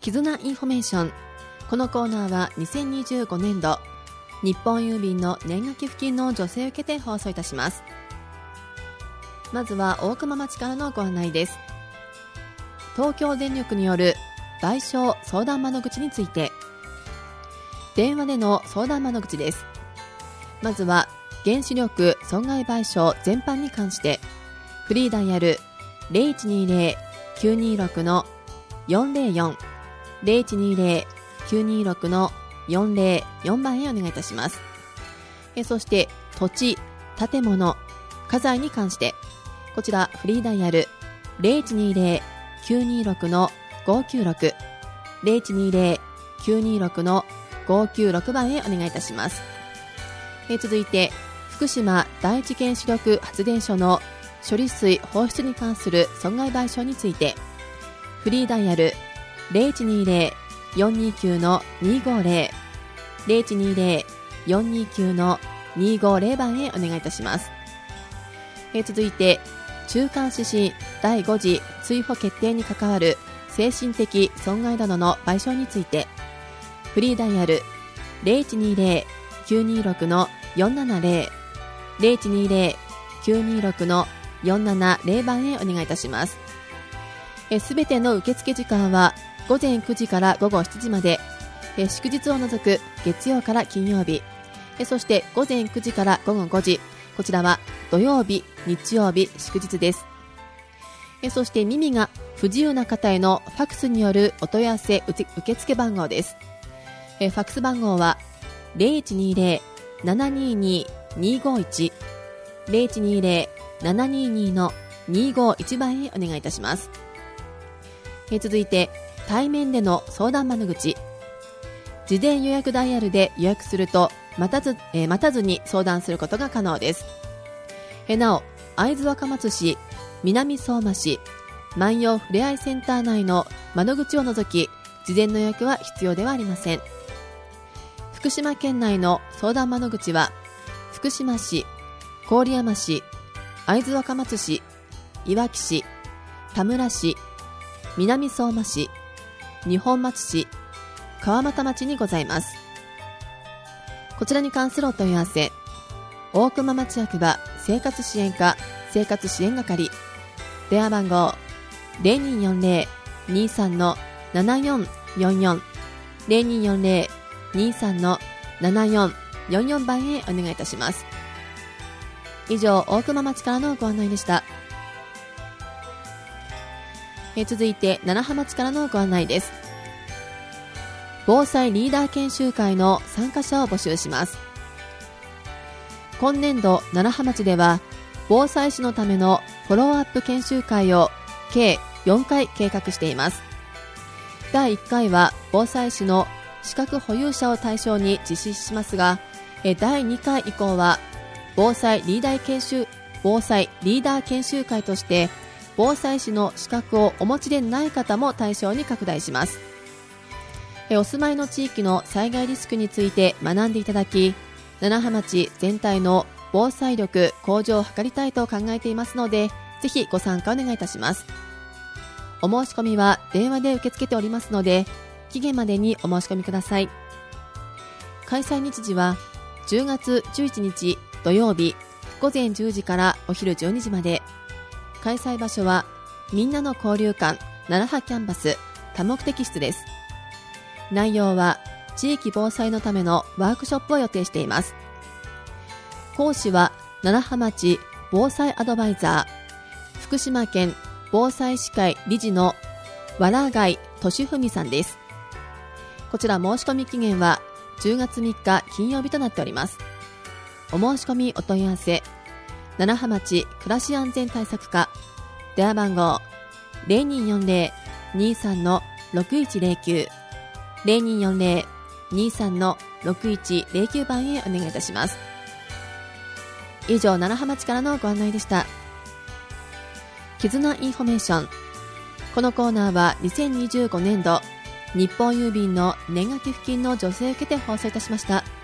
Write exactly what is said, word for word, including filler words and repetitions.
絆インフォメーション。このコーナーはにせんにじゅうごねんど日本郵便の年賀寄付金の助成を受けて放送いたします。まずは大熊町からのご案内です。東京電力による賠償相談窓口について、電話での相談窓口です。まずは原子力損害賠償全般に関してフリーダイヤル ゼロいちにゼロ きゅうにろく のよんゼロよん ゼロいちにゼロ きゅうにろく のよんゼロよん番へお願いいたします。えそして土地、建物、家財に関してこちらフリーダイヤル ゼロいちにゼロ きゅうにろく のごきゅうろく ゼロいちにゼロ きゅうにろく のごきゅうろく番へお願いいたします。え続いて福島第一原子力発電所の処理水放出に関する損害賠償についてフリーダイヤル ゼロいちにゼロ よんにきゅう のにごゼロ ゼロいちにゼロ よんにきゅう のにごゼロ番へお願いいたします。え続いて中間指針だいご次追放決定に関わる精神的損害などの賠償についてフリーダイヤル ゼロいちにゼロ きゅうにろく のよんななゼロ ゼロいちにゼロ きゅうにろく のよんななゼロ番へお願いいたします。すべての受付時間はごぜんくじからごごしちじまで、え祝日を除く月曜から金曜日、えそしてごぜんくじからごごごじ、こちらは土曜日、日曜日、祝日です。えそして耳が不自由な方へのファックスによるお問い合わせ受付番号です。えファックス番号はゼロいちにゼロ ななにに にごいち ゼロいちにゼロ ななにに のにごいち番へお願いいたします。え続いて対面での相談窓口、事前予約ダイヤルで予約すると待たず、えー、待たずに相談することが可能です。えなお会津若松市、南相馬市、万葉ふれあいセンター内の窓口を除き事前の予約は必要ではありません。福島県内の相談窓口は福島市、郡山市、会津若松市、いわき市、田村市、南相馬市、二本松市、川俣町にございます。こちらに関するお問い合わせ、大熊町役場生活支援課生活支援係、電話番号 ゼロによんゼロ にさん のななよんよんよん ゼロによんゼロ にさん のななよんよんよん番へお願いいたします。以上、大熊町からのご案内でした。え続いて楢葉町からのご案内です。防災リーダー研修会の参加者を募集します。今年度楢葉町では防災士のためのフォローアップ研修会を計よんかい計画しています。だいいっかいは防災士の資格保有者を対象に実施しますが、だいにかい以降は防災リーダー研修防災リーダー研修会として防災士の資格をお持ちでない方も対象に拡大します。お住まいの地域の災害リスクについて学んでいただき、楢葉町全体の防災力向上を図りたいと考えていますので、ぜひご参加お願いいたします。お申し込みは電話で受け付けておりますので、期限までにお申し込みください。開催日時はじゅうがつじゅういちにち土曜日ごぜんじゅうじからお昼じゅうにじまで。開催場所はみんなの交流館楢葉キャンバス多目的室です。内容は地域防災のためのワークショップを予定しています。講師は楢葉町防災アドバイザー、福島県防災士会理事の藁貝俊文さんです。こちら申し込み期限はじゅうがつみっか金曜日となっております。お申し込みお問い合わせ、楢葉町暮らし安全対策課、電話番号 ゼロによんゼロ にさん のろくいちゼロきゅう ゼロによんゼロ にさん のろくいちゼロきゅう番へお願いいたします。以上、楢葉町からのご案内でした。絆インフォメーション。このコーナーはにせんにじゅうごねんど日本郵便の年賀寄付金の助成を受けて放送いたしました。